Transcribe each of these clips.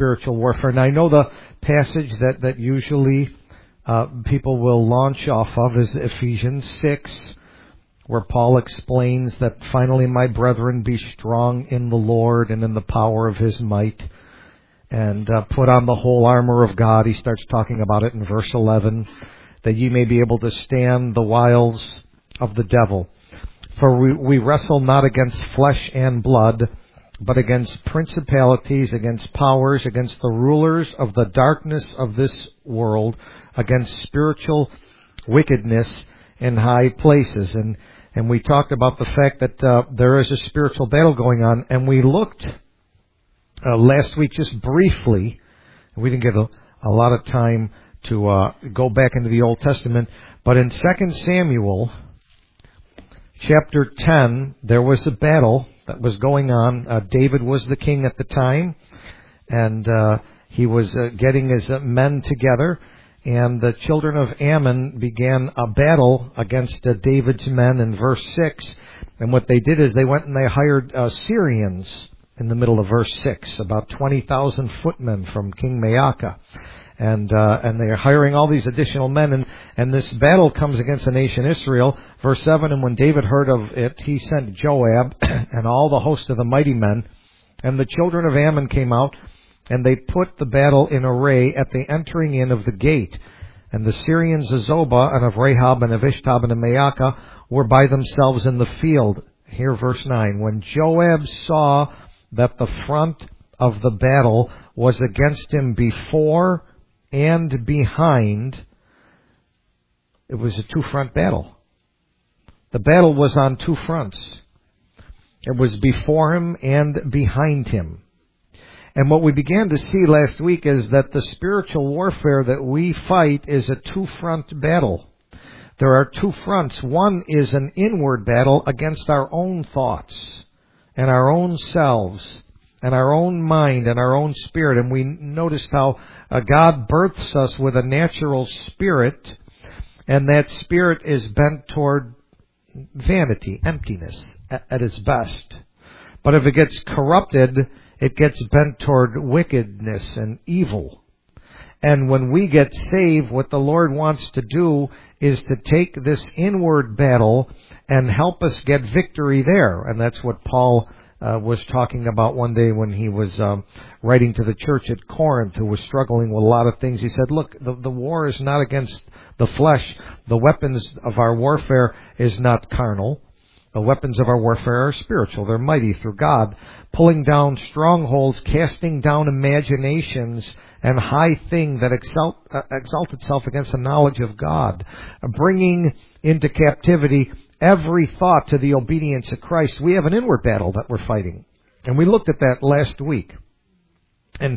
spiritual warfare. And I know the passage that usually people will launch off of is Ephesians 6, where Paul explains that finally, my brethren, be strong in the Lord and in the power of His might, and put on the whole armor of God. He starts talking about it in verse 11, that ye may be able to stand the wiles of the devil. For we wrestle not against flesh and blood, but against principalities, against powers, against the rulers of the darkness of this world, against spiritual wickedness in high places. And we talked about the fact that there is a spiritual battle going on, and we looked last week just briefly. We didn't get a lot of time to go back into the Old Testament, but in 2 Samuel chapter 10, there was a battle that was going on. David was the king at the time, and he was getting his men together, and the children of Ammon began a battle against David's men in verse 6. And what they did is they went and they hired Syrians in the middle of verse 6, about 20,000 footmen from King Maacah. And they are hiring all these additional men, and this battle comes against the nation Israel. Verse 7, and when David heard of it, he sent Joab and all the host of the mighty men, and the children of Ammon came out, and they put the battle in array at the entering in of the gate. And the Syrians of Zobah, and of Rahab, and of Ishtab, and of Maacah, were by themselves in the field. Here, verse 9, when Joab saw that the front of the battle was against him before and behind, it was a two-front battle. The battle was on two fronts. It was before him and behind him. And what we began to see last week is that the spiritual warfare that we fight is a two-front battle. There are two fronts. One is an inward battle against our own thoughts and our own selves and our own mind and our own spirit. And we noticed how God births us with a natural spirit, and that spirit is bent toward vanity, emptiness at its best. But if it gets corrupted, it gets bent toward wickedness and evil. And when we get saved, what the Lord wants to do is to take this inward battle and help us get victory there. And that's what Paul was talking about one day when he was writing to the church at Corinth, who was struggling with a lot of things. He said, look, the war is not against the flesh. The weapons of our warfare is not carnal. The weapons of our warfare are spiritual. They're mighty through God, pulling down strongholds, casting down imaginations and high thing that exalt itself against the knowledge of God, bringing into captivity every thought to the obedience of Christ. We have an inward battle that we're fighting, and we looked at that last week. And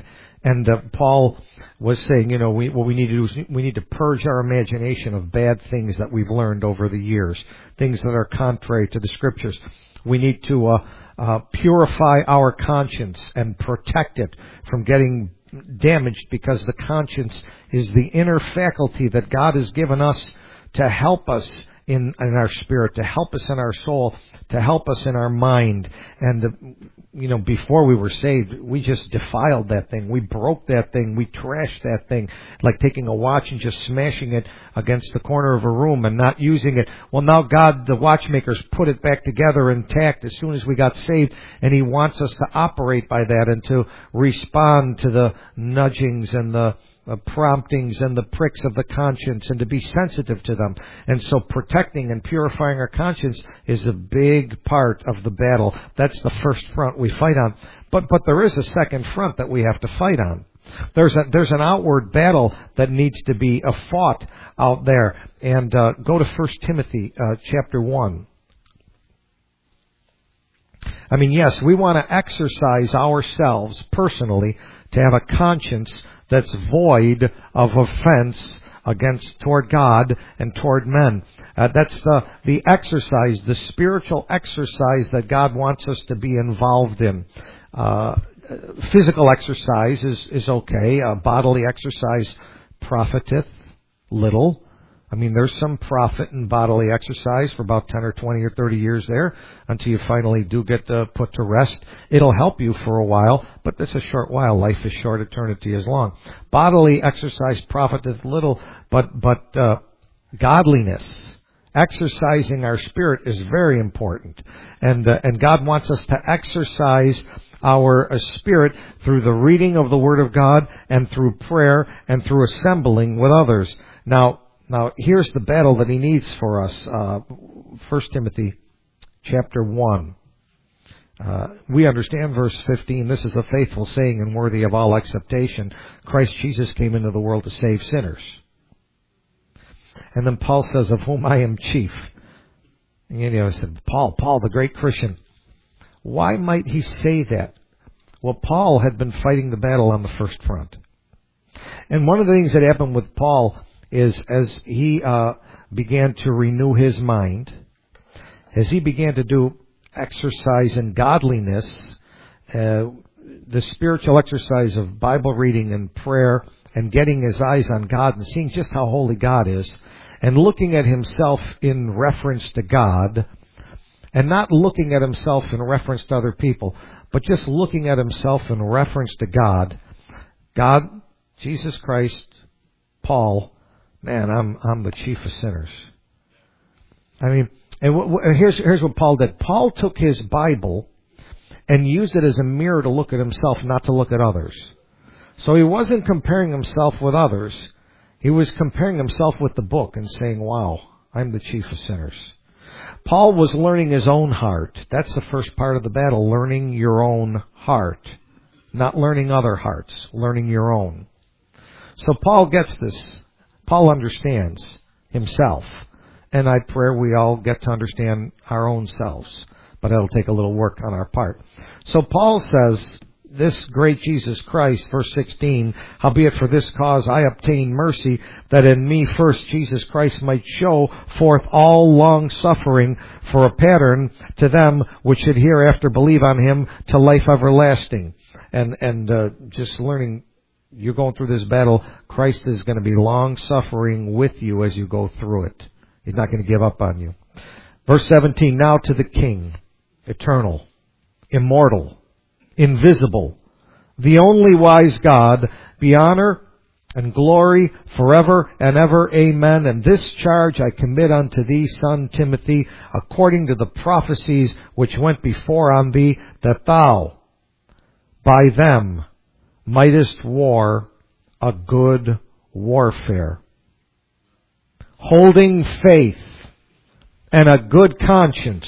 Paul was saying, what we need to do is we need to purge our imagination of bad things that we've learned over the years, things that are contrary to the Scriptures. We need to purify our conscience and protect it from getting damaged, because the conscience is the inner faculty that God has given us to help us in our spirit, to help us in our soul, to help us in our mind. And, before we were saved, we just defiled that thing. We broke that thing. We trashed that thing, like taking a watch and just smashing it against the corner of a room and not using it. Well, now God, the watchmakers, put it back together intact as soon as we got saved, and He wants us to operate by that and to respond to the nudgings and the promptings and the pricks of the conscience, and to be sensitive to them. And so protecting and purifying our conscience is a big part of the battle. That's the first front we fight on. But there is a second front that we have to fight on. There's an outward battle that needs to be fought out there. And go to 1 Timothy chapter 1. I mean, yes, we want to exercise ourselves personally to have a conscience that's void of offense toward God and toward men. That's the exercise, the spiritual exercise that God wants us to be involved in. Physical exercise is okay. Bodily exercise profiteth little. I mean, there's some profit in bodily exercise for about 10 or 20 or 30 years there until you finally do get put to rest. It'll help you for a while, but it's a short while. Life is short, eternity is long. Bodily exercise profiteth little, but godliness, exercising our spirit is very important. And God wants us to exercise our spirit through the reading of the Word of God and through prayer and through assembling with others. Now, here's the battle that He needs for us. 1 Timothy chapter 1. We understand verse 15. This is a faithful saying and worthy of all acceptation. Christ Jesus came into the world to save sinners. And then Paul says, of whom I am chief. And I said, Paul, the great Christian. Why might he say that? Well, Paul had been fighting the battle on the first front. And one of the things that happened with Paul is as he began to renew his mind, as he began to do exercise in godliness, the spiritual exercise of Bible reading and prayer and getting his eyes on God and seeing just how holy God is and looking at himself in reference to God and not looking at himself in reference to other people, but just looking at himself in reference to God. God, Jesus Christ, Paul, man, I'm the chief of sinners. I mean, and here's what Paul did. Paul took his Bible and used it as a mirror to look at himself, not to look at others. So he wasn't comparing himself with others. He was comparing himself with the book and saying, wow, I'm the chief of sinners. Paul was learning his own heart. That's the first part of the battle, learning your own heart. Not learning other hearts, learning your own. So Paul gets this. Paul understands himself. And I pray we all get to understand our own selves. But it'll take a little work on our part. So Paul says, this great Jesus Christ, verse 16, howbeit for this cause I obtain mercy, that in me first Jesus Christ might show forth all long suffering for a pattern to them which should hereafter believe on him to life everlasting. And just learning, you're going through this battle, Christ is going to be long suffering with you as you go through it. He's not going to give up on you. Verse 17, now to the King, eternal, immortal, invisible, the only wise God, be honor and glory forever and ever. Amen. And this charge I commit unto thee, son Timothy, according to the prophecies which went before on thee, that thou by them mightest war a good warfare, holding faith and a good conscience,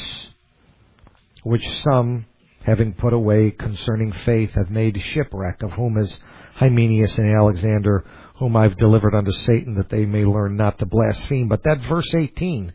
which some, having put away concerning faith, have made shipwreck, of whom is Hymenaeus and Alexander, whom I've delivered unto Satan, that they may learn not to blaspheme. But that verse 18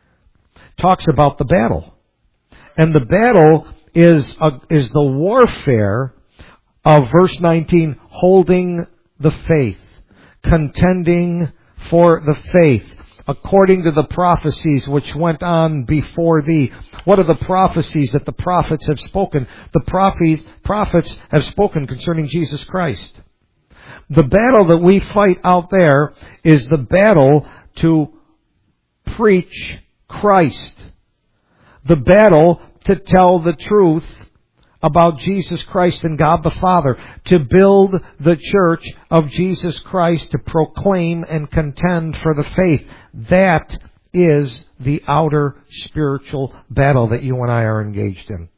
talks about the battle. And the battle is the warfare of verse 19, holding the faith, contending for the faith, according to the prophecies which went on before thee. What are the prophecies that the prophets have spoken? The prophets have spoken concerning Jesus Christ. The battle that we fight out there is the battle to preach Christ. The battle to tell the truth about Jesus Christ and God the Father, to build the church of Jesus Christ, to proclaim and contend for the faith. That is the outer spiritual battle that you and I are engaged in.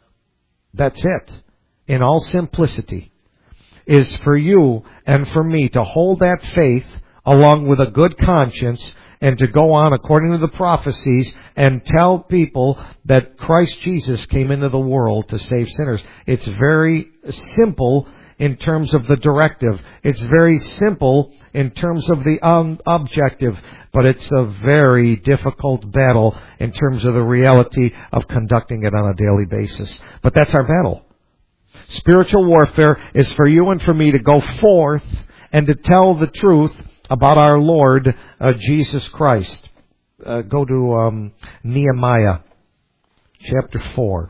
That's it. In all simplicity, is for you and for me to hold that faith along with a good conscience and to go on according to the prophecies and tell people that Christ Jesus came into the world to save sinners. It's very simple in terms of the directive. It's very simple in terms of the objective. But it's a very difficult battle in terms of the reality of conducting it on a daily basis. But that's our battle. Spiritual warfare is for you and for me to go forth and to tell the truth about our Lord Jesus Christ. Go to Nehemiah chapter 4.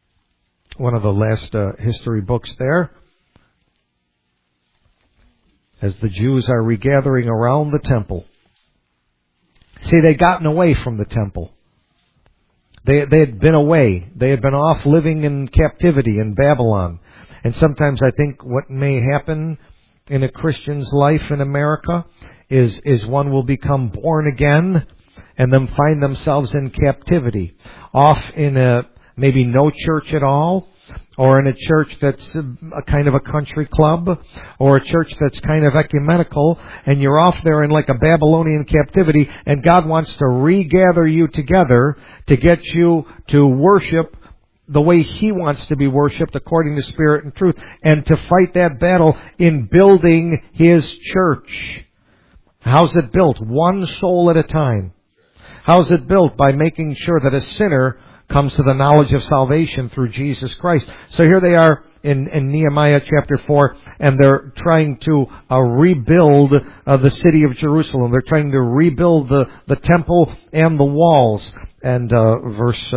One of the last history books there. as the Jews are regathering around the temple. See, they'd gotten away from the temple. They had been away. They had been off living in captivity in Babylon. And sometimes I think what may happen in a Christian's life in America is one will become born again and then find themselves in captivity, off in a maybe no church at all, or in a church that's a kind of a country club, or a church that's kind of ecumenical, and you're off there in like a Babylonian captivity, and God wants to regather you together to get you to worship the way He wants to be worshipped according to Spirit and truth, and to fight that battle in building His church. How's it built? One soul at a time. How's it built? By making sure that a sinner comes to the knowledge of salvation through Jesus Christ. So here they are in Nehemiah chapter 4, and they're trying to rebuild the city of Jerusalem. They're trying to rebuild the temple and the walls. And verse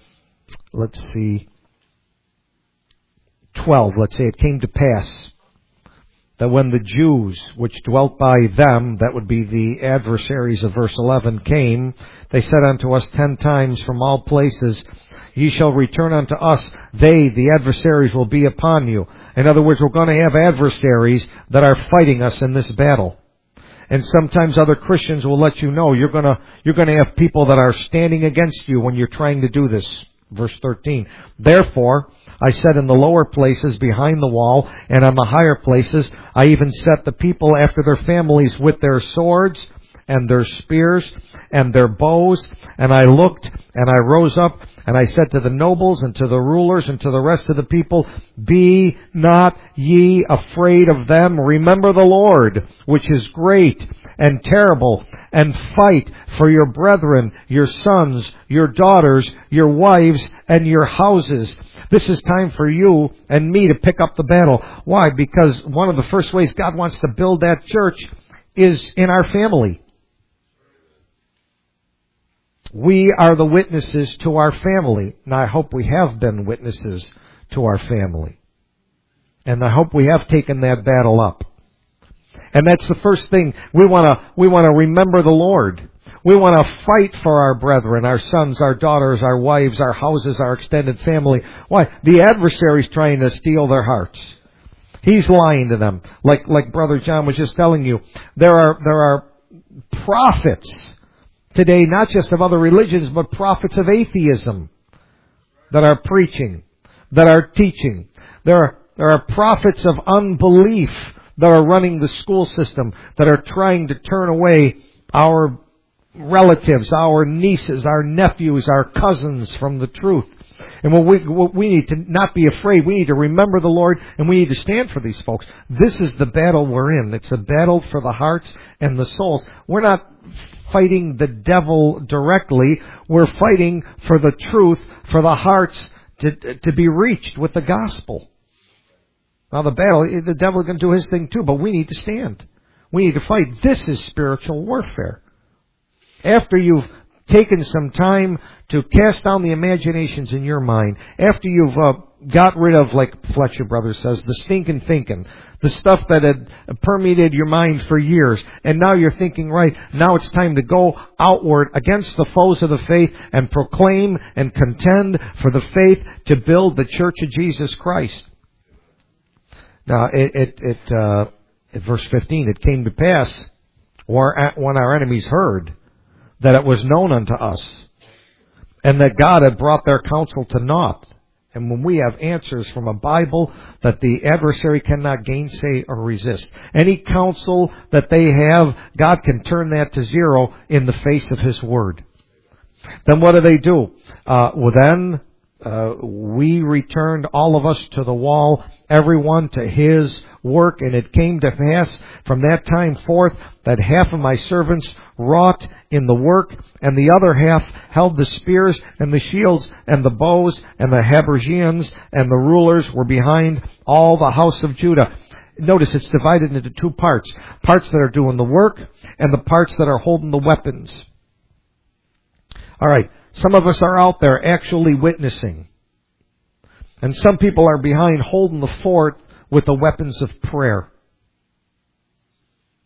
12, let's say, it came to pass that when the Jews which dwelt by them, that would be the adversaries of verse 11, came, they said unto us 10 times from all places, Ye shall return unto us, they, the adversaries, will be upon you. In other words, we're going to have adversaries that are fighting us in this battle. And sometimes other Christians will let you know you're going to have people that are standing against you when you're trying to do this. Verse 13, Therefore, I said in the lower places behind the wall, and on the higher places, I even set the people after their families with their swords, and their spears, and their bows. And I looked, and I rose up, and I said to the nobles, and to the rulers, and to the rest of the people, Be not ye afraid of them. Remember the Lord, which is great and terrible, and fight for your brethren, your sons, your daughters, your wives, and your houses. This is time for you and me to pick up the battle. Why? Because one of the first ways God wants to build that church is in our family. We are the witnesses to our family. Now, I hope we have been witnesses to our family. And I hope we have taken that battle up. And that's the first thing. We want to remember the Lord. We want to fight for our brethren, our sons, our daughters, our wives, our houses, our extended family. Why? The adversary's trying to steal their hearts. He's lying to them. Like Brother John was just telling you, there are prophets today, not just of other religions, but prophets of atheism that are preaching, that are teaching. There are prophets of unbelief that are running the school system, that are trying to turn away our relatives, our nieces, our nephews, our cousins from the truth. And we need to not be afraid. We need to remember the Lord, and we need to stand for these folks. This is the battle we're in. It's a battle for the hearts and the souls. We're not fighting the devil directly. We're fighting for the truth, for the hearts to be reached with the gospel. Now the devil can do his thing too, but we need to stand. We need to fight. This is spiritual warfare. After you've taken some time to cast down the imaginations in your mind, after you've got rid of, like Fletcher Brothers says, the stinking thinking, the stuff that had permeated your mind for years, and now you're thinking right, now it's time to go outward against the foes of the faith and proclaim and contend for the faith to build the church of Jesus Christ. Now, at verse 15, it came to pass when our enemies heard that it was known unto us, and that God had brought their counsel to naught. And when we have answers from a Bible that the adversary cannot gainsay or resist, any counsel that they have, God can turn that to zero in the face of His Word. Then what do? We returned, all of us, to the wall, everyone to his work. And it came to pass from that time forth that half of my servants wrought in the work, and the other half held the spears and the shields and the bows, and the habergeons and the rulers were behind all the house of Judah. Notice it's divided into two parts. Parts that are doing the work and the parts that are holding the weapons. All right. Some of us are out there actually witnessing. And some people are behind holding the fort with the weapons of prayer.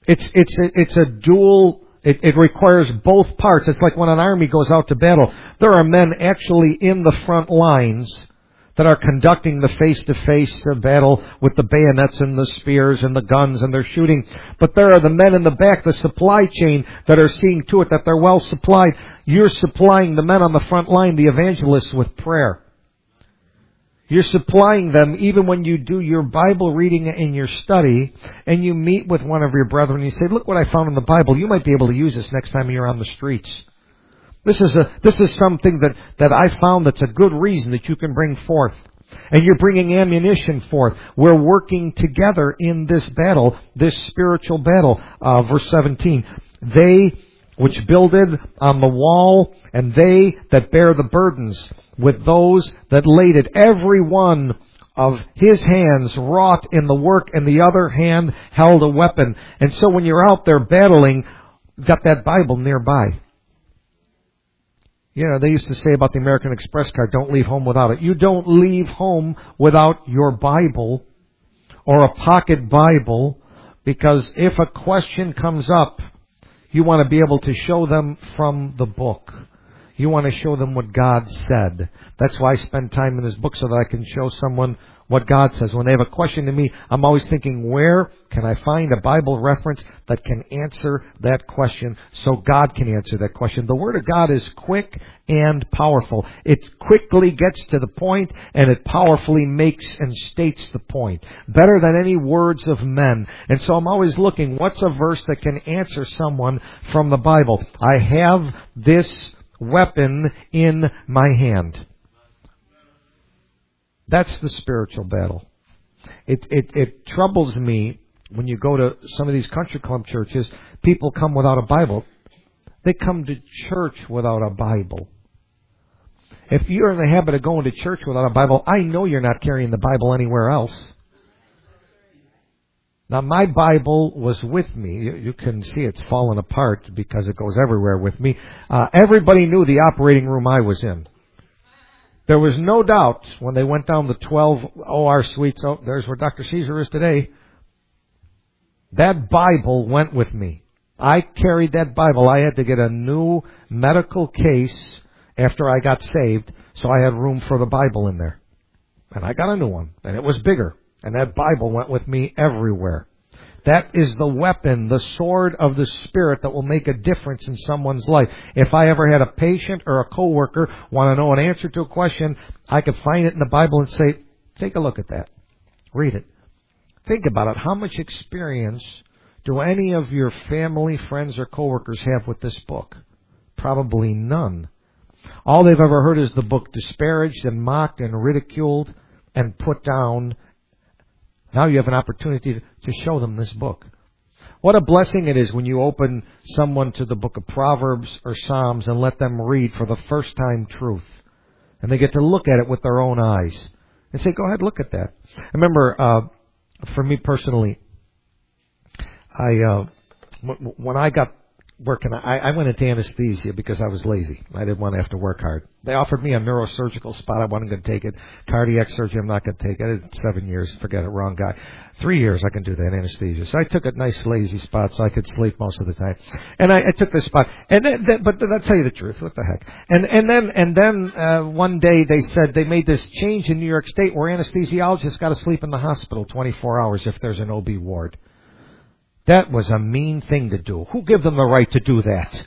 It's a dual. It requires both parts. It's like when an army goes out to battle. There are men actually in the front lines that are conducting the face-to-face battle with the bayonets and the spears and the guns, and they're shooting. But there are the men in the back, the supply chain, that are seeing to it that they're well supplied. You're supplying the men on the front line, the evangelists, with prayer. You're supplying them even when you do your Bible reading in your study and you meet with one of your brethren and you say, look what I found in the Bible. You might be able to use this next time you're on the streets. This is something that I found that's a good reason that you can bring forth. And you're bringing ammunition forth. We're working together in this battle, this spiritual battle. Verse 17. They which builded on the wall, and they that bear the burdens, with those that laid it, every one of his hands wrought in the work, and the other hand held a weapon. And so when you're out there battling, got that Bible nearby. You know, they used to say about the American Express card, don't leave home without it. You don't leave home without your Bible or a pocket Bible, because if a question comes up, you want to be able to show them from the book. You want to show them what God said. That's why I spend time in this book, so that I can show someone what God says. When they have a question to me, I'm always thinking, where can I find a Bible reference that can answer that question so God can answer that question? The Word of God is quick and powerful. It quickly gets to the point, and it powerfully makes and states the point. Better than any words of men. And so I'm always looking, what's a verse that can answer someone from the Bible? I have this weapon in my hand. That's the spiritual battle. It troubles me when you go to some of these country club churches, people come without a Bible. They come to church without a Bible. If you're in the habit of going to church without a Bible, I know you're not carrying the Bible anywhere else. Now, my Bible was with me. You can see it's fallen apart because it goes everywhere with me. Everybody knew the operating room I was in. There was no doubt when they went down the 12 OR suites, oh, there's where Dr. Caesar is today. That Bible went with me. I carried that Bible. I had to get a new medical case after I got saved, so I had room for the Bible in there. And I got a new one, and it was bigger. And that Bible went with me everywhere. That is the weapon, the sword of the Spirit that will make a difference in someone's life. If I ever had a patient or a coworker want to know an answer to a question, I could find it in the Bible and say, take a look at that. Read it. Think about it. How much experience do any of your family, friends, or coworkers have with this book? Probably none. All they've ever heard is the book disparaged and mocked and ridiculed and put down. Now you have an opportunity to show them this book. What a blessing it is when you open someone to the book of Proverbs or Psalms and let them read for the first time truth. And they get to look at it with their own eyes. And say, go ahead, look at that. I remember, for me personally, when I got working, I went into anesthesia because I was lazy. I didn't want to have to work hard. They offered me a neurosurgical spot. I wasn't going to take it. Cardiac surgery, I'm not going to take it. I did 7 years. Forget it. Wrong guy. 3 years I can do that anesthesia. So I took a nice lazy spot so I could sleep most of the time. And I took this spot. And then, but I'll tell you the truth. What the heck? And then one day they said they made this change in New York State where anesthesiologists got to sleep in the hospital 24 hours if there's an OB ward. That was a mean thing to do. Who gave them the right to do that?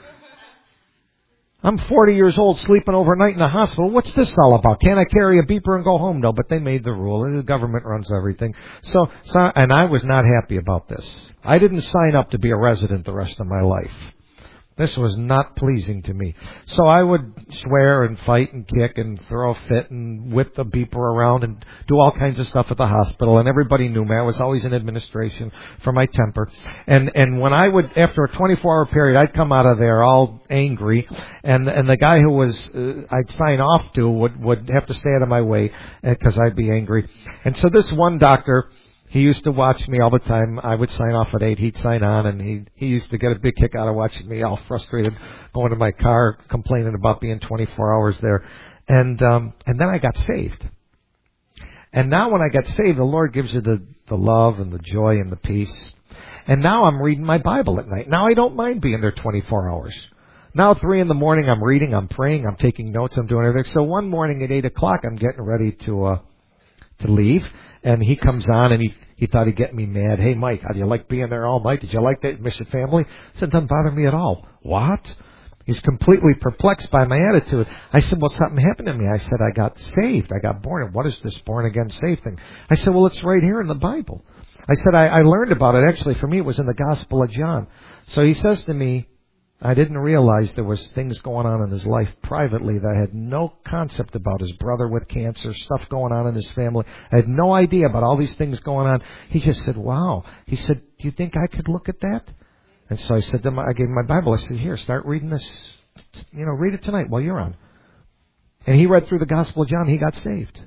I'm 40 years old sleeping overnight in the hospital. What's this all about? Can't I carry a beeper and go home? No, but they made the rule. The government runs everything. So, and I was not happy about this. I didn't sign up to be a resident the rest of my life. This was not pleasing to me. So I would swear and fight and kick and throw a fit and whip the beeper around and do all kinds of stuff at the hospital. And everybody knew me. I was always in administration for my temper. And when I would, after a 24-hour period, I'd come out of there all angry. And the guy who was I'd sign off to would have to stay out of my way because I'd be angry. And so this one doctor, he used to watch me all the time. I would sign off at 8. He'd sign on, and he used to get a big kick out of watching me all frustrated, going to my car, complaining about being 24 hours there. And then I got saved. And now when I got saved, the Lord gives you the love and the joy and the peace. And now I'm reading my Bible at night. Now I don't mind being there 24 hours. Now 3 in the morning I'm reading, I'm praying, I'm taking notes, I'm doing everything. So one morning at 8 o'clock I'm getting ready to leave, and he comes on and he thought he'd get me mad. Hey Mike, how do you like being there all night? Did you like that mission family? I said, it doesn't bother me at all. What? He's completely perplexed by my attitude. I said, well, something happened to me. I said, I got saved. I got born. And what is this born again saved thing? I said, well, it's right here in the Bible. I said, I learned about it. Actually, for me, it was in the Gospel of John. So he says to me, I didn't realize there was things going on in his life privately that I had no concept about. His brother with cancer, stuff going on in his family. I had no idea about all these things going on. He just said, wow. He said, do you think I could look at that? And so I said to him, I gave him my Bible. I said, here, start reading this. Read it tonight while you're on. And he read through the Gospel of John. He got saved.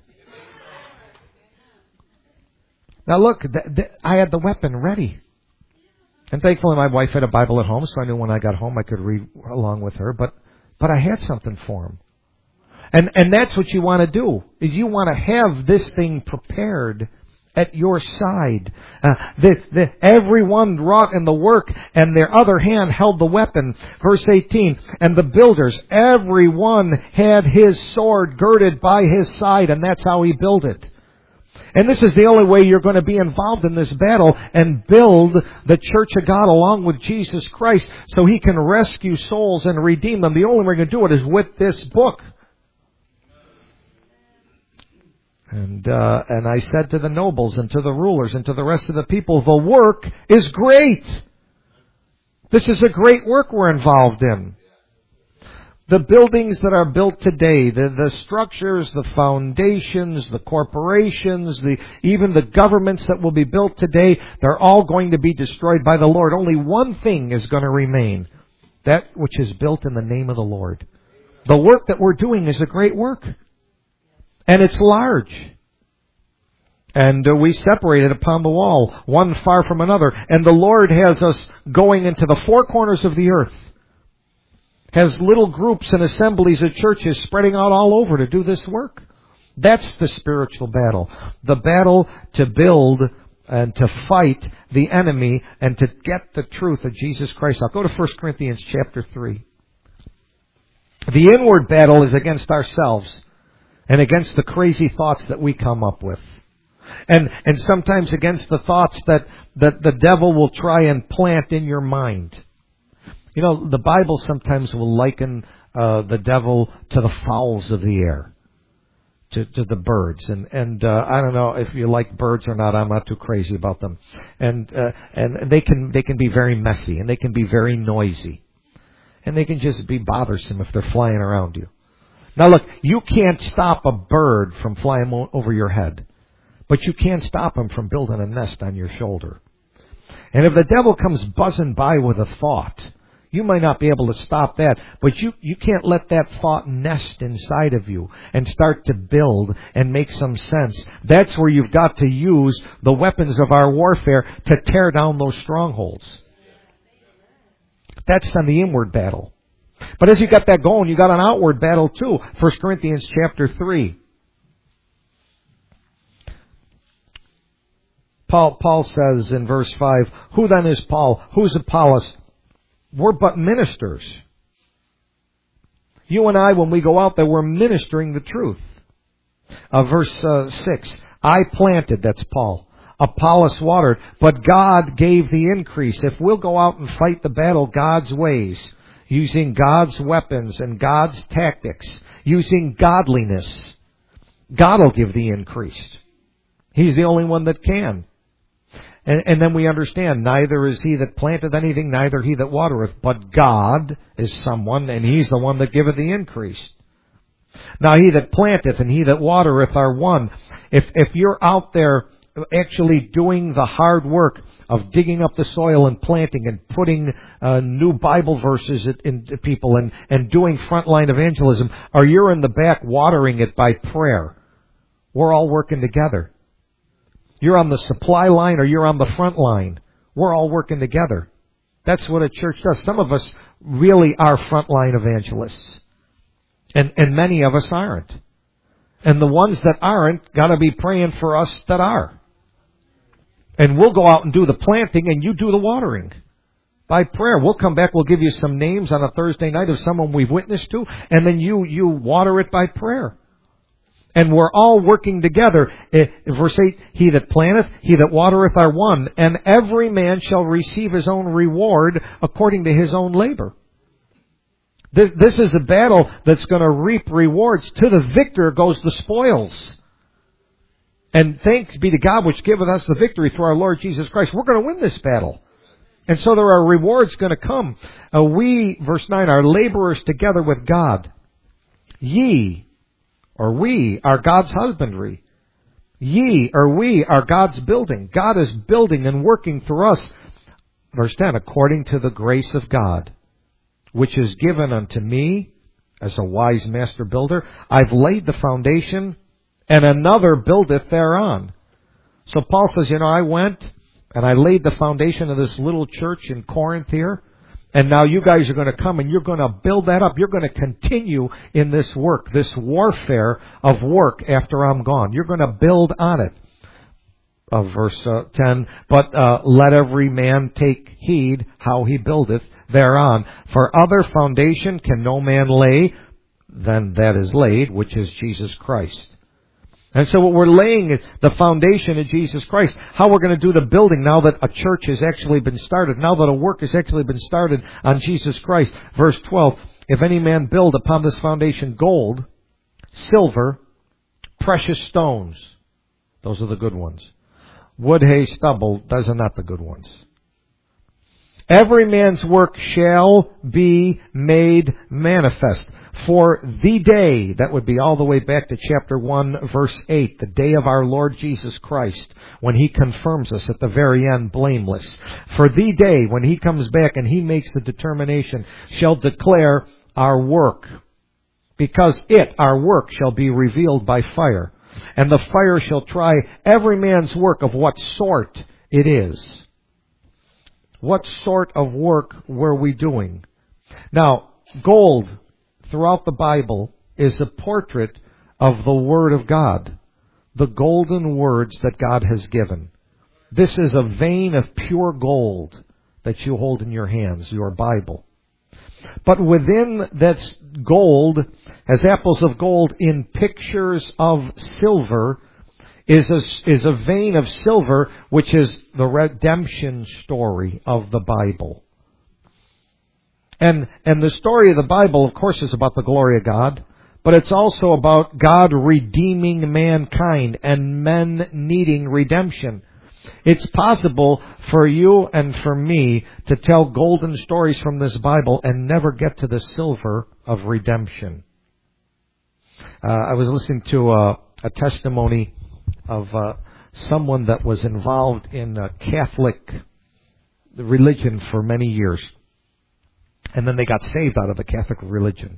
Now look, I had the weapon ready. And thankfully my wife had a Bible at home, so I knew when I got home I could read along with her. But I had something for him. And that's what you want to do, is you want to have this thing prepared at your side. Everyone wrought in the work, and their other hand held the weapon. Verse 18, and the builders, everyone had his sword girded by his side, and that's how he built it. And this is the only way you're going to be involved in this battle and build the church of God along with Jesus Christ so he can rescue souls and redeem them. The only way we're going to do it is with this book. And I said to the nobles and to the rulers and to the rest of the people, the work is great. This is a great work we're involved in. The buildings that are built today, the structures, the foundations, the corporations, even the governments that will be built today, they're all going to be destroyed by the Lord. Only one thing is going to remain, that which is built in the name of the Lord. The work that we're doing is a great work. And it's large. And we separated upon the wall, one far from another. And the Lord has us going into the four corners of the earth. Has little groups and assemblies of churches spreading out all over to do this work. That's the spiritual battle. The battle to build and to fight the enemy and to get the truth of Jesus Christ. I'll go to 1 Corinthians chapter 3. The inward battle is against ourselves and against the crazy thoughts that we come up with. And sometimes against the thoughts that the devil will try and plant in your mind. You know, the Bible sometimes will liken the devil to the fowls of the air, to the birds. And I don't know if you like birds or not. I'm not too crazy about them. And they can be very messy, and they can be very noisy, and they can just be bothersome if they're flying around you. Now look, you can't stop a bird from flying over your head, but you can stop him from building a nest on your shoulder. And if the devil comes buzzing by with a thought, you might not be able to stop that, but you can't let that thought nest inside of you and start to build and make some sense. That's where you've got to use the weapons of our warfare to tear down those strongholds. That's on the inward battle. But as you got that going, you got an outward battle too. 1 Corinthians chapter 3. Paul says in verse 5, who then is Paul? Who's Apollos? We're but ministers. You and I, when we go out there, we're ministering the truth. Verse 6, I planted, that's Paul. Apollos watered, but God gave the increase. If we'll go out and fight the battle God's ways, using God's weapons and God's tactics, using godliness, God will give the increase. He's the only one that can. And then we understand, neither is he that planteth anything, neither he that watereth, but God is someone, and he's the one that giveth the increase. Now he that planteth and he that watereth are one. If you're out there actually doing the hard work of digging up the soil and planting and putting new Bible verses into people and doing frontline evangelism, or you're in the back watering it by prayer, we're all working together. You're on the supply line or you're on the front line. We're all working together. That's what a church does. Some of us really are frontline evangelists. And many of us aren't. And the ones that aren't got to be praying for us that are. And we'll go out and do the planting and you do the watering. By prayer. We'll come back, we'll give you some names on a Thursday night of someone we've witnessed to, and then you water it by prayer. And we're all working together. Verse 8, he that planteth, he that watereth are one, and every man shall receive his own reward according to his own labor. This is a battle that's going to reap rewards. To the victor goes the spoils. And thanks be to God which giveth us the victory through our Lord Jesus Christ. We're going to win this battle. And so there are rewards going to come. We, verse 9, are laborers together with God. Ye, or we, are God's husbandry. Ye, or we, are God's building. God is building and working through us. Verse 10, according to the grace of God, which is given unto me as a wise master builder. I've laid the foundation, and another buildeth thereon. So Paul says, I went and I laid the foundation of this little church in Corinth here. And now you guys are going to come and you're going to build that up. You're going to continue in this work, this warfare of work after I'm gone. You're going to build on it. Verse 10, but let every man take heed how he buildeth thereon. For other foundation can no man lay than that is laid, which is Jesus Christ. And so what we're laying is the foundation of Jesus Christ. How we're going to do the building now that a church has actually been started. Now that a work has actually been started on Jesus Christ. Verse 12. If any man build upon this foundation gold, silver, precious stones. Those are the good ones. Wood, hay, stubble. Those are not the good ones. Every man's work shall be made manifest. For the day, that would be all the way back to chapter 1, verse 8, the day of our Lord Jesus Christ, when He confirms us at the very end blameless. For the day, when He comes back and He makes the determination, shall declare our work. Because it, our work, shall be revealed by fire. And the fire shall try every man's work of what sort it is. What sort of work were we doing? Now, gold throughout the Bible is a portrait of the Word of God, the golden words that God has given. This is a vein of pure gold that you hold in your hands, your Bible. But within that gold, as apples of gold in pictures of silver, is a vein of silver, which is the redemption story of the Bible. And the story of the Bible, of course, is about the glory of God, but it's also about God redeeming mankind and men needing redemption. It's possible for you and for me to tell golden stories from this Bible and never get to the silver of redemption. I was listening to a testimony of someone that was involved in Catholic religion for many years. And then they got saved out of the Catholic religion.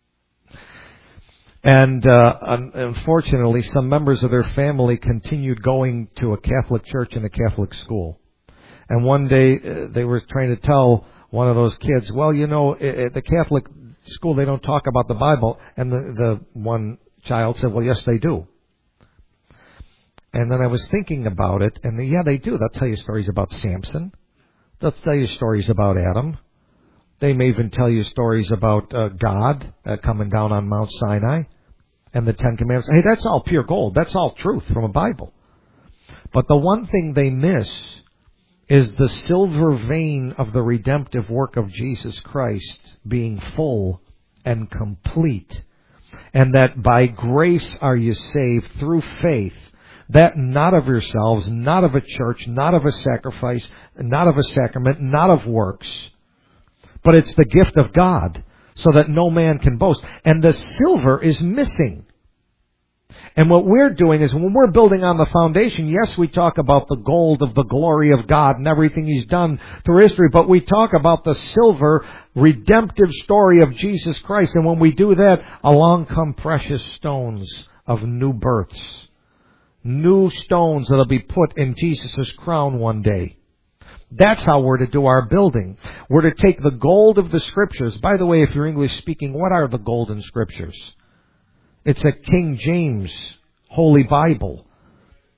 And unfortunately, some members of their family continued going to a Catholic church and a Catholic school. And one day they were trying to tell one of those kids, well, at the Catholic school they don't talk about the Bible. And the one child said, well, yes, they do. And then I was thinking about it, and yeah, they do. They'll tell you stories about Samson. They'll tell you stories about Adam. They may even tell you stories about God coming down on Mount Sinai and the Ten Commandments. Hey, that's all pure gold. That's all truth from a Bible. But the one thing they miss is the silver vein of the redemptive work of Jesus Christ being full and complete. And that by grace are you saved through faith. That not of yourselves, not of a church, not of a sacrifice, not of a sacrament, not of works. But it's the gift of God, so that no man can boast. And the silver is missing. And what we're doing is, when we're building on the foundation, yes, we talk about the gold of the glory of God and everything He's done through history, but we talk about the silver, redemptive story of Jesus Christ. And when we do that, along come precious stones of new births. New stones that will be put in Jesus' crown one day. That's how we're to do our building. We're to take the gold of the Scriptures. By the way, if you're English speaking, what are the golden Scriptures? It's a King James Holy Bible.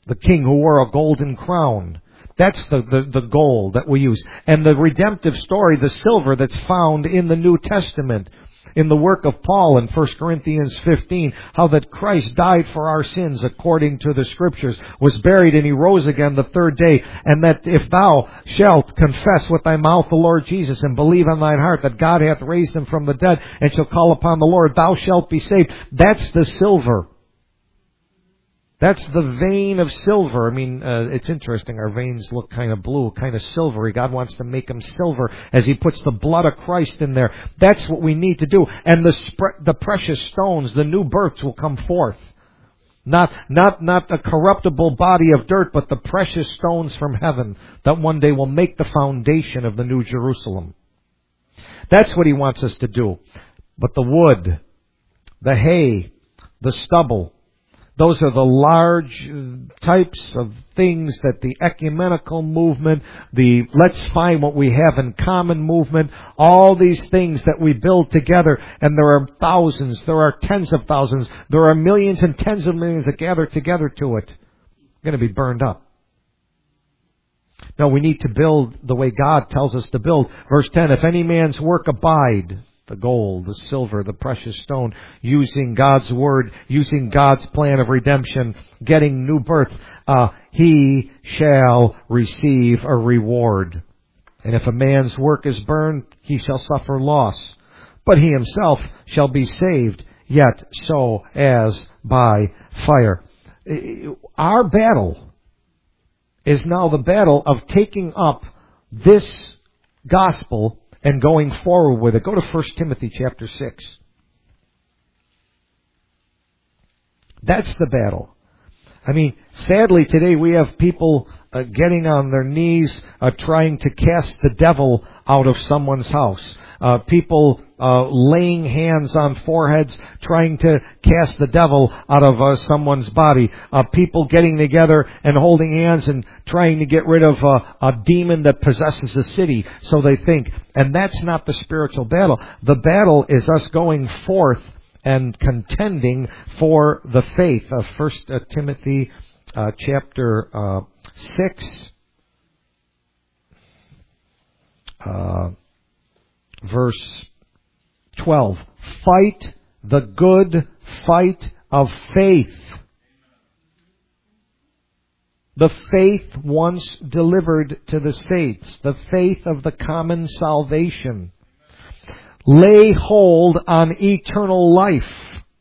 The king who wore a golden crown. That's the gold that we use. And the redemptive story, the silver that's found in the New Testament, in the work of Paul in 1 Corinthians 15, how that Christ died for our sins according to the Scriptures, was buried, and He rose again the third day, and that if thou shalt confess with thy mouth the Lord Jesus, and believe in thine heart that God hath raised Him from the dead, and shall call upon the Lord, thou shalt be saved. That's the silver. That's the vein of silver. I mean, it's interesting. Our veins look kind of blue, kind of silvery. God wants to make them silver as He puts the blood of Christ in there. That's what we need to do. And the precious stones, the new births will come forth. Not a corruptible body of dirt, but the precious stones from heaven that one day will make the foundation of the New Jerusalem. That's what He wants us to do. But the wood, the hay, the stubble, those are the large types of things that the ecumenical movement, the let's find what we have in common movement, all these things that we build together, and there are thousands, there are tens of thousands, there are millions and tens of millions that gather together to it, going to be burned up. No, we need to build the way God tells us to build. Verse 10, if any man's work abide, the gold, the silver, the precious stone, using God's Word, using God's plan of redemption, getting new birth, he shall receive a reward. And if a man's work is burned, he shall suffer loss. But he himself shall be saved, yet so as by fire. Our battle is now the battle of taking up this gospel and going forward with it. Go to 1 Timothy chapter 6. That's the battle. I mean, sadly today we have people getting on their knees trying to cast the devil out of someone's house. People laying hands on foreheads trying to cast the devil out of someone's body. People getting together and holding hands and trying to get rid of a demon that possesses a city, so they think. And that's not the spiritual battle. The battle is us going forth and contending for the faith. 1 Timothy chapter 6, verse 12. Fight the good fight of faith. The faith once delivered to the saints. The faith of the common salvation. Lay hold on eternal life.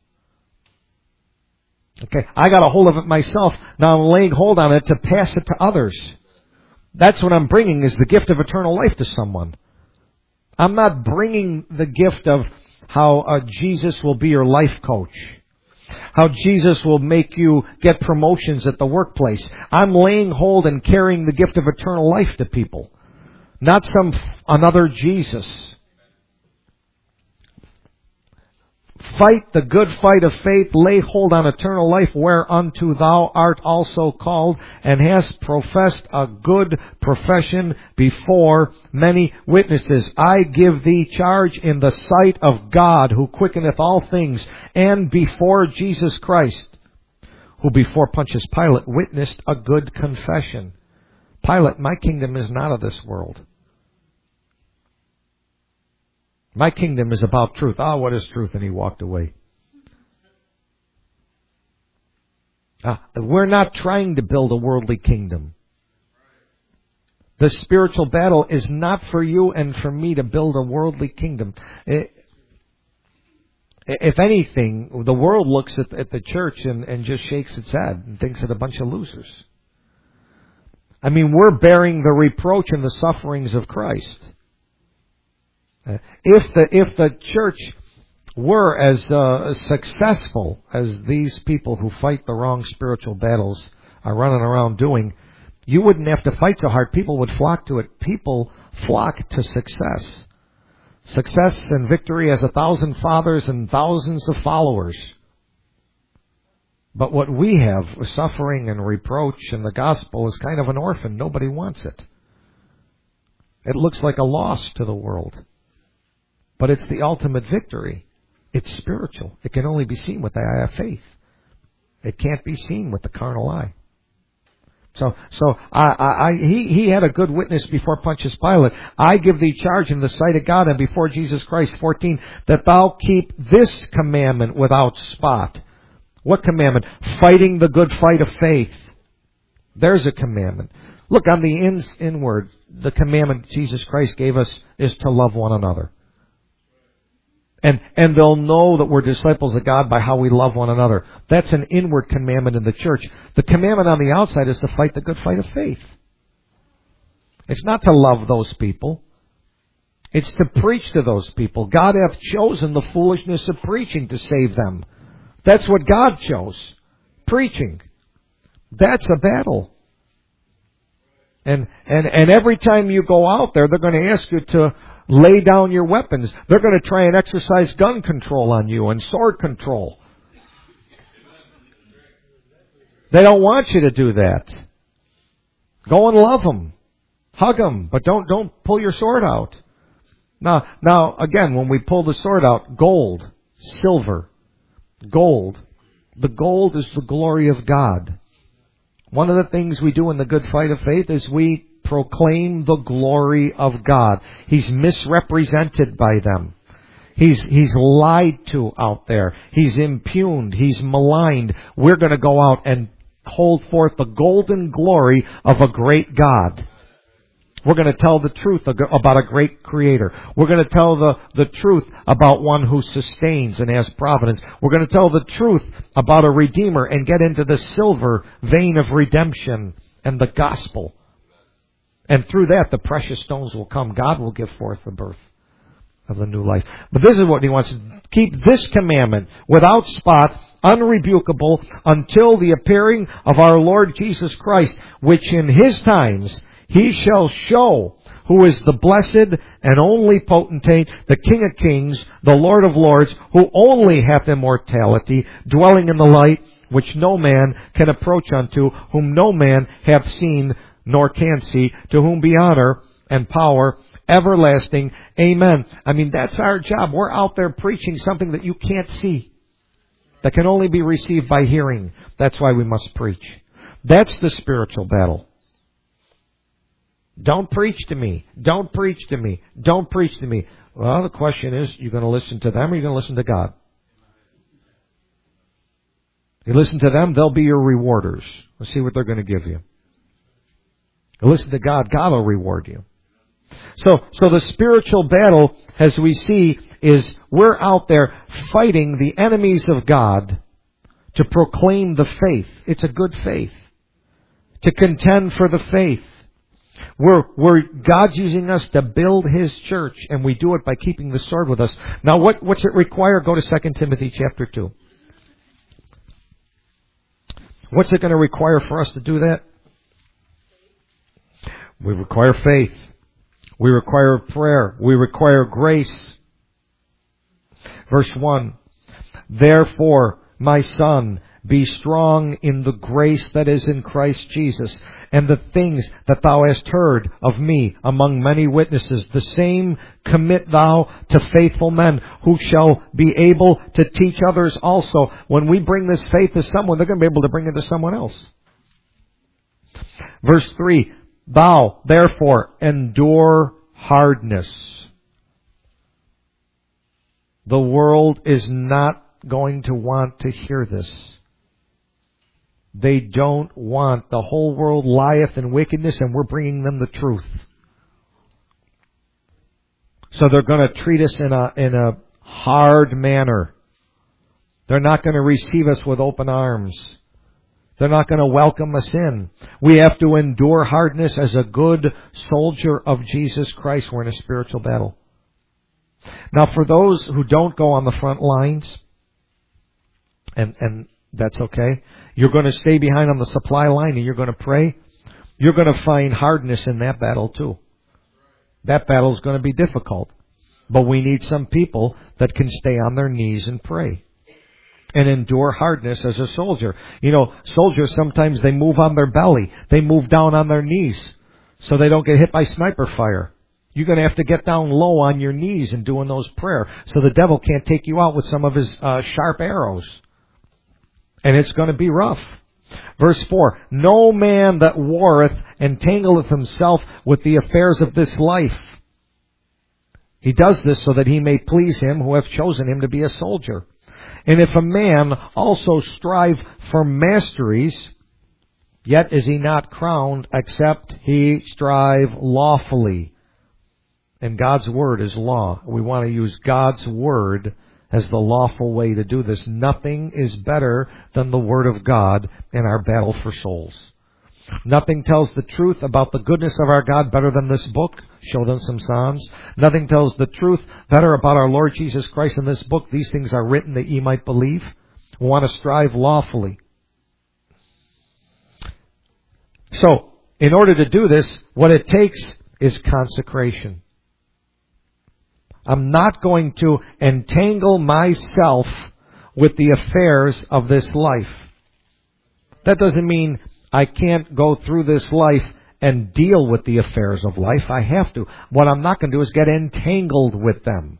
Okay, I got a hold of it myself. Now I'm laying hold on it to pass it to others. That's what I'm bringing, is the gift of eternal life to someone. I'm not bringing the gift of how Jesus will be your life coach. How Jesus will make you get promotions at the workplace. I'm laying hold and carrying the gift of eternal life to people. Not another Jesus. Fight the good fight of faith, lay hold on eternal life, whereunto thou art also called, and hast professed a good profession before many witnesses. I give thee charge in the sight of God, who quickeneth all things, and before Jesus Christ, who before Pontius Pilate witnessed a good confession. Pilate, my kingdom is not of this world. My kingdom is about truth. What is truth? And he walked away. We're not trying to build a worldly kingdom. The spiritual battle is not for you and for me to build a worldly kingdom. If anything, the world looks at the church and just shakes its head and thinks it a bunch of losers. I mean, we're bearing the reproach and the sufferings of Christ. If the church were as successful as these people who fight the wrong spiritual battles are running around doing, you wouldn't have to fight so hard. People would flock to it. People flock to success. Success and victory has 1,000 fathers and thousands of followers. But what we have, suffering and reproach and the gospel, is kind of an orphan. Nobody wants it. It looks like a loss to the world. But it's the ultimate victory. It's spiritual. It can only be seen with the eye of faith. It can't be seen with the carnal eye. He had a good witness before Pontius Pilate. I give thee charge in the sight of God and before Jesus Christ, 14, that thou keep this commandment without spot. What commandment? Fighting the good fight of faith. There's a commandment. Look, on the inward, the commandment Jesus Christ gave us is to love one another. And they'll know that we're disciples of God by how we love one another. That's an inward commandment in the church. The commandment on the outside is to fight the good fight of faith. It's not to love those people. It's to preach to those people. God hath chosen the foolishness of preaching to save them. That's what God chose. Preaching. That's a battle. And every time you go out there, they're going to ask you to lay down your weapons. They're going to try and exercise gun control on you and sword control. They don't want you to do that. Go and love them. Hug them. But don't pull your sword out. Now, again, when we pull the sword out, gold, silver, gold. The gold is the glory of God. One of the things we do in the good fight of faith is we proclaim the glory of God. He's misrepresented by them. He's lied to out there. He's impugned. He's maligned. We're going to go out and hold forth the golden glory of a great God. We're going to tell the truth about a great Creator. We're going to tell the truth about one who sustains and has providence. We're going to tell the truth about a Redeemer and get into the silver vein of redemption and the gospel. And through that, the precious stones will come. God will give forth the birth of the new life. But this is what He wants. Keep this commandment without spot, unrebukable, until the appearing of our Lord Jesus Christ, which in His times He shall show who is the blessed and only potentate, the King of kings, the Lord of lords, who only hath immortality, dwelling in the light, which no man can approach unto, whom no man hath seen nor can see, to whom be honor and power everlasting. Amen. I mean, that's our job. We're out there preaching something that you can't see, that can only be received by hearing. That's why we must preach. That's the spiritual battle. Don't preach to me. Don't preach to me. Don't preach to me. Well, the question is, you're going to listen to them or you're going to listen to God? You listen to them, they'll be your rewarders. Let's see what they're going to give you. You listen to God, God will reward you. So the spiritual battle, as we see, is we're out there fighting the enemies of God to proclaim the faith. It's a good faith. To contend for the faith. God's using us to build His church, and we do it by keeping the sword with us. Now, what's it require? Go to 2 Timothy chapter 2. What's it going to require for us to do that? We require faith. We require prayer. We require grace. Verse 1. Therefore, my son, be strong in the grace that is in Christ Jesus, and the things that thou hast heard of me among many witnesses, the same commit thou to faithful men, who shall be able to teach others also. When we bring this faith to someone, they're going to be able to bring it to someone else. Verse 3, thou, therefore, endure hardness. The world is not going to want to hear this. They don't want. The whole world lieth in wickedness, and we're bringing them the truth. So they're going to treat us in a hard manner. They're not going to receive us with open arms. They're not going to welcome us in. We have to endure hardness as a good soldier of Jesus Christ. We're in a spiritual battle. Now, for those who don't go on the front lines, and that's okay, you're going to stay behind on the supply line and you're going to pray, you're going to find hardness in that battle too. That battle is going to be difficult. But we need some people that can stay on their knees and pray and endure hardness as a soldier. You know, soldiers, sometimes they move on their belly. They move down on their knees so they don't get hit by sniper fire. You're going to have to get down low on your knees and doing those prayers so the devil can't take you out with some of his sharp arrows. And it's going to be rough. Verse 4, no man that warreth entangleth himself with the affairs of this life. He does this so that he may please him who hath chosen him to be a soldier. And if a man also strive for masteries, yet is he not crowned, except he strive lawfully. And God's Word is law. We want to use God's Word as the lawful way to do this. Nothing is better than the Word of God in our battle for souls. Nothing tells the truth about the goodness of our God better than this book. Show them some Psalms. Nothing tells the truth better about our Lord Jesus Christ in this book. These things are written that ye might believe. We want to strive lawfully. So, in order to do this, what it takes is consecration. I'm not going to entangle myself with the affairs of this life. That doesn't mean I can't go through this life and deal with the affairs of life. I have to. What I'm not going to do is get entangled with them.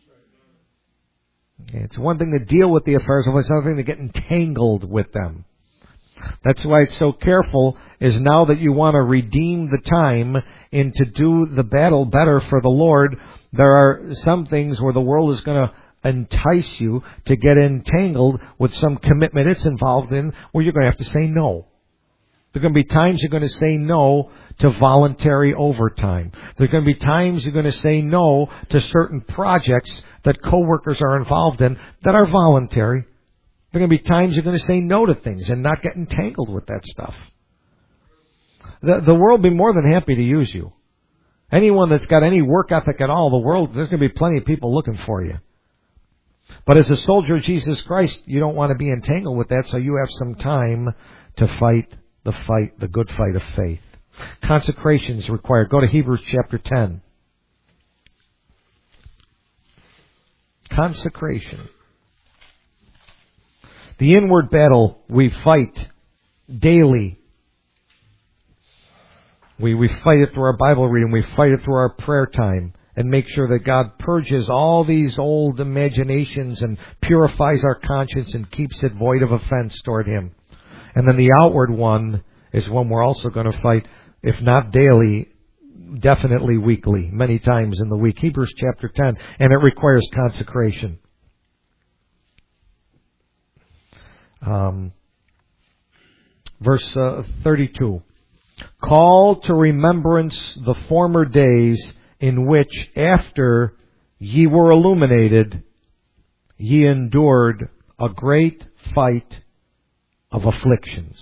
It's one thing to deal with the affairs of life, it's another thing to get entangled with them. That's why it's so careful, is now that you want to redeem the time and to do the battle better for the Lord, there are some things where the world is going to entice you to get entangled with some commitment it's involved in where you're going to have to say no. There are going to be times you're going to say no to voluntary overtime. There are going to be times you're going to say no to certain projects that coworkers are involved in that are voluntary. There are going to be times you're going to say no to things and not get entangled with that stuff. The world will be more than happy to use you. Anyone that's got any work ethic at all, there's going to be plenty of people looking for you. But as a soldier of Jesus Christ, you don't want to be entangled with that, so you have some time to fight, the good fight of faith. Consecration is required. Go to Hebrews chapter 10. Consecration. The inward battle we fight daily. We fight it through our Bible reading. We fight it through our prayer time. And make sure that God purges all these old imaginations and purifies our conscience and keeps it void of offense toward Him. And then the outward one is one we're also going to fight, if not daily, definitely weekly, many times in the week. Hebrews chapter 10, and it requires consecration. Verse 32. Call to remembrance the former days in which, after ye were illuminated, ye endured a great fight of afflictions.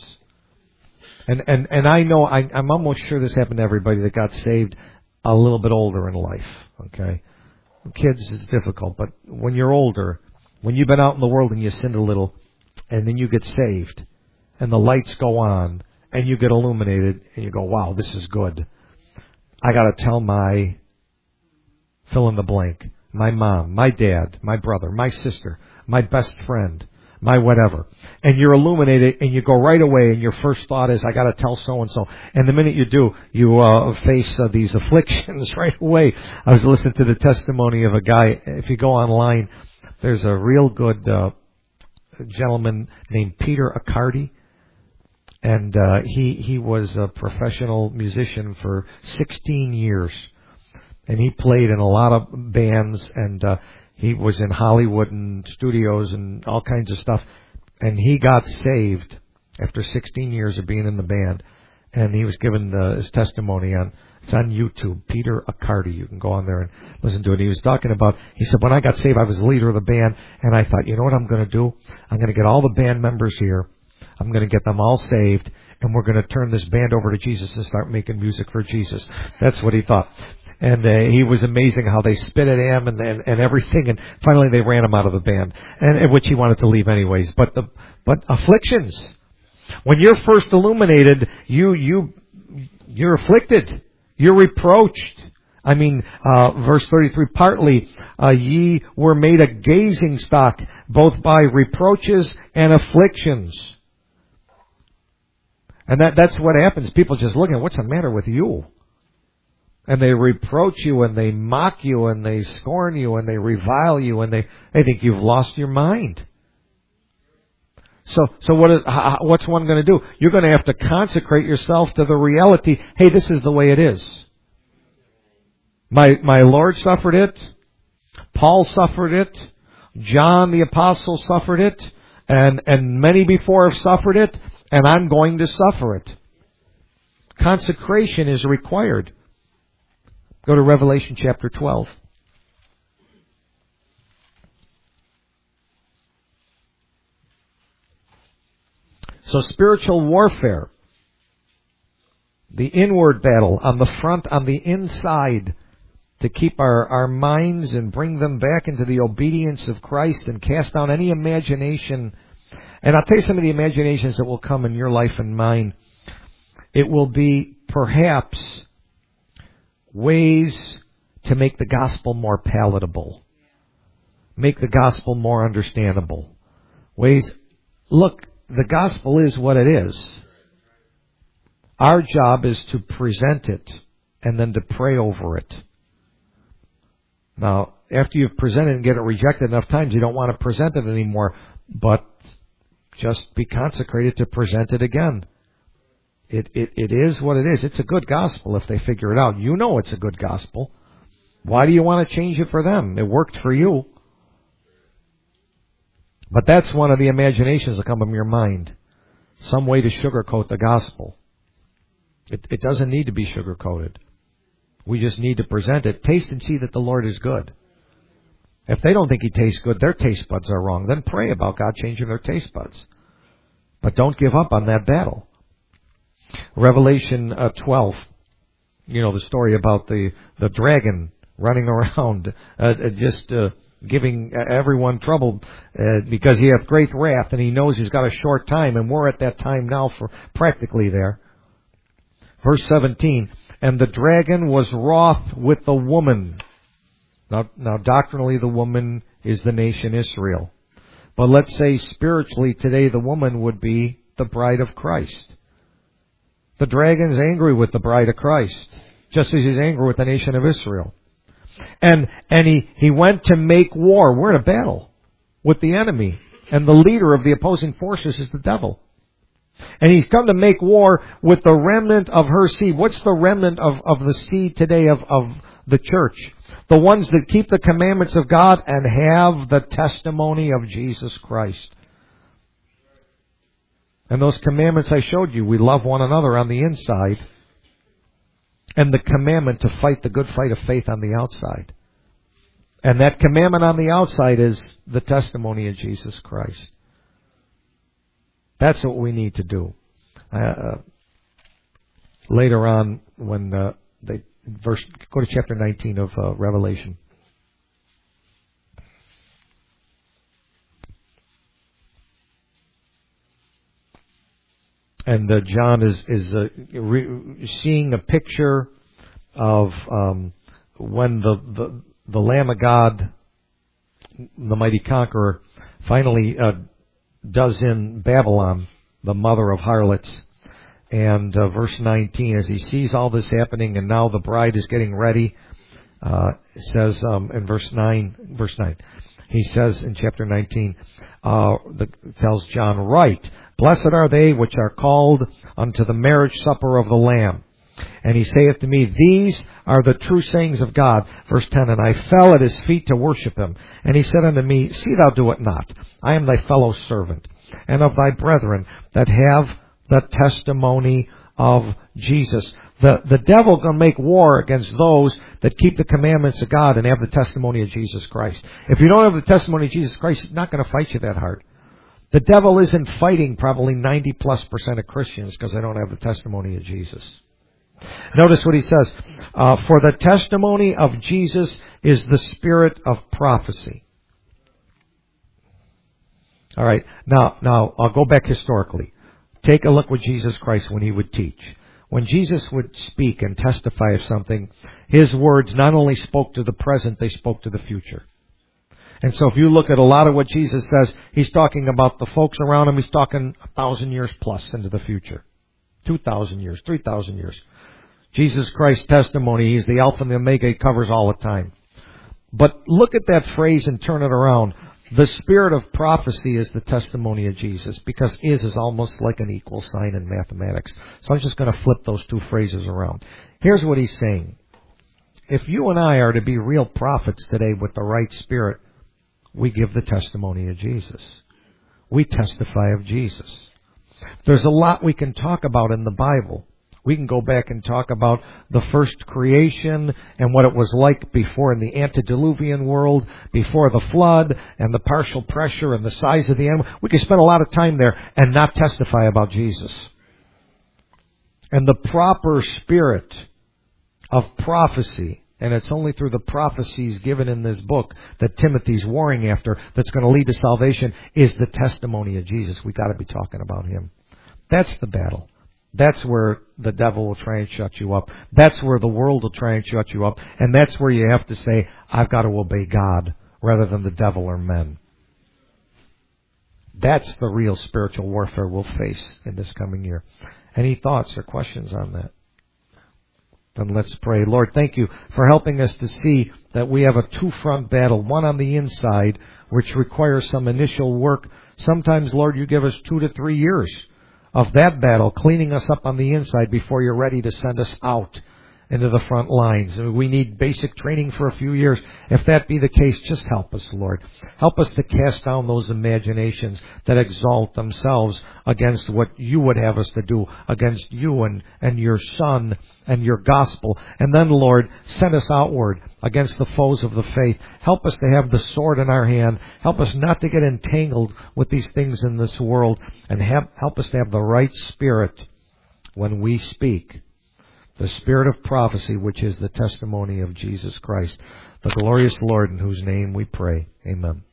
And I know, I'm almost sure this happened to everybody that got saved a little bit older in life. Okay? Kids, it's difficult, but when you're older, when you've been out in the world and you sinned a little, and then you get saved, and the lights go on, and you get illuminated, and you go, wow, this is good. I got to tell my fill in the blank, my mom, my dad, my brother, my sister, my best friend, my whatever. And you're illuminated, and you go right away, and your first thought is, I got to tell so-and-so. And the minute you do, you face these afflictions right away. I was listening to the testimony of a guy. If you go online, there's a real good gentleman named Peter Accardi. And he was a professional musician for 16 years. And he played in a lot of bands, and he was in Hollywood and studios and all kinds of stuff. And he got saved after 16 years of being in the band. And he was given his testimony it's on YouTube, Peter Accardi. You can go on there and listen to it. He was talking about, he said, when I got saved, I was the leader of the band, and I thought, you know what I'm going to do? I'm going to get all the band members here. I'm going to get them all saved, and we're going to turn this band over to Jesus and start making music for Jesus. That's what he thought. And he was amazing how they spit at him and everything, and finally they ran him out of the band, and which he wanted to leave anyways. But afflictions. When you're first illuminated, you're afflicted. You're reproached. I mean, verse 33, partly ye were made a gazing stock, both by reproaches and afflictions. And that's what happens. People just look at what's the matter with you? And they reproach you, and they mock you, and they scorn you, and they revile you, and they think you've lost your mind. So what's one going to do? You're going to have to consecrate yourself to the reality. Hey, this is the way it is. My Lord suffered it. Paul suffered it. John the Apostle suffered it. And many before have suffered it. And I'm going to suffer it. Consecration is required. Go to Revelation chapter 12. So spiritual warfare, the inward battle on the front, on the inside, to keep our minds and bring them back into the obedience of Christ and cast down any imagination. And I'll tell you some of the imaginations that will come in your life and mine. It will be perhaps ways to make the gospel more palatable, make the gospel more understandable. Ways, look, the gospel is what it is. Our job is to present it and then to pray over it. Now, after you've presented and get it rejected enough times, you don't want to present it anymore, but just be consecrated to present it again. It is what it is. It's a good gospel if they figure it out. You know it's a good gospel. Why do you want to change it for them? It worked for you. But that's one of the imaginations that come from your mind. Some way to sugarcoat the gospel. It doesn't need to be sugarcoated. We just need to present it. Taste and see that the Lord is good. If they don't think He tastes good, their taste buds are wrong. Then pray about God changing their taste buds. But don't give up on that battle. Revelation 12. You know the story about the dragon running around, giving everyone trouble because he hath great wrath, and he knows he's got a short time, and we're at that time now for practically there. Verse 17, and the dragon was wroth with the woman. Now doctrinally the woman is the nation Israel. But let's say spiritually today the woman would be the bride of Christ. The dragon's angry with the bride of Christ, just as he's angry with the nation of Israel. And he went to make war. We're in a battle with the enemy. And the leader of the opposing forces is the devil. And he's come to make war with the remnant of her seed. What's the remnant of the seed today of the church? The ones that keep the commandments of God and have the testimony of Jesus Christ. And those commandments I showed you, we love one another on the inside. And the commandment to fight the good fight of faith on the outside. And that commandment on the outside is the testimony of Jesus Christ. That's what we need to do. Later on, when go to chapter 19 of Revelation. And John is seeing a picture of when the Lamb of God, the mighty conqueror, finally does in Babylon, the mother of harlots. And verse 19, as he sees all this happening, and now the bride is getting ready, it says in verse 9, he says in chapter 19, tells John, write, blessed are they which are called unto the marriage supper of the Lamb. And he saith to me, these are the true sayings of God. Verse 10, and I fell at his feet to worship him. And he said unto me, see thou do it not. I am thy fellow servant, and of thy brethren that have the testimony of Jesus. The devil going to make war against those that keep the commandments of God and have the testimony of Jesus Christ. If you don't have the testimony of Jesus Christ, he's not going to fight you that hard. The devil isn't fighting probably 90+% of Christians because they don't have the testimony of Jesus. Notice what he says. For the testimony of Jesus is the spirit of prophecy. All right. Now I'll go back historically. Take a look with Jesus Christ when he would teach. When Jesus would speak and testify of something, his words not only spoke to the present, they spoke to the future. And so if you look at a lot of what Jesus says, he's talking about the folks around him. He's talking 1,000 years plus into the future. 2,000 years, 3,000 years. Jesus Christ's testimony, he's the Alpha and the Omega, he covers all the time. But look at that phrase and turn it around. The spirit of prophecy is the testimony of Jesus, because is almost like an equal sign in mathematics. So I'm just going to flip those two phrases around. Here's what he's saying. If you and I are to be real prophets today with the right spirit, we give the testimony of Jesus. We testify of Jesus. There's a lot we can talk about in the Bible. We can go back and talk about the first creation and what it was like before in the antediluvian world, before the flood, and the partial pressure and the size of the animal. We could spend a lot of time there and not testify about Jesus. And the proper spirit of prophecy, and it's only through the prophecies given in this book that Timothy's warring after that's going to lead to salvation, is the testimony of Jesus. We've got to be talking about Him. That's the battle. That's where the devil will try and shut you up. That's where the world will try and shut you up. And that's where you have to say, I've got to obey God rather than the devil or men. That's the real spiritual warfare we'll face in this coming year. Any thoughts or questions on that? Then let's pray. Lord, thank you for helping us to see that we have a two-front battle, one on the inside, which requires some initial work. Sometimes, Lord, you give us 2 to 3 years of that battle, cleaning us up on the inside before you're ready to send us out into the front lines. We need basic training for a few years. If that be the case, just help us, Lord. Help us to cast down those imaginations that exalt themselves against what you would have us to do, against you and your Son and your gospel. And then, Lord, send us outward against the foes of the faith. Help us to have the sword in our hand. Help us not to get entangled with these things in this world. And help us to have the right spirit when we speak. The spirit of prophecy, which is the testimony of Jesus Christ, the glorious Lord in whose name we pray. Amen.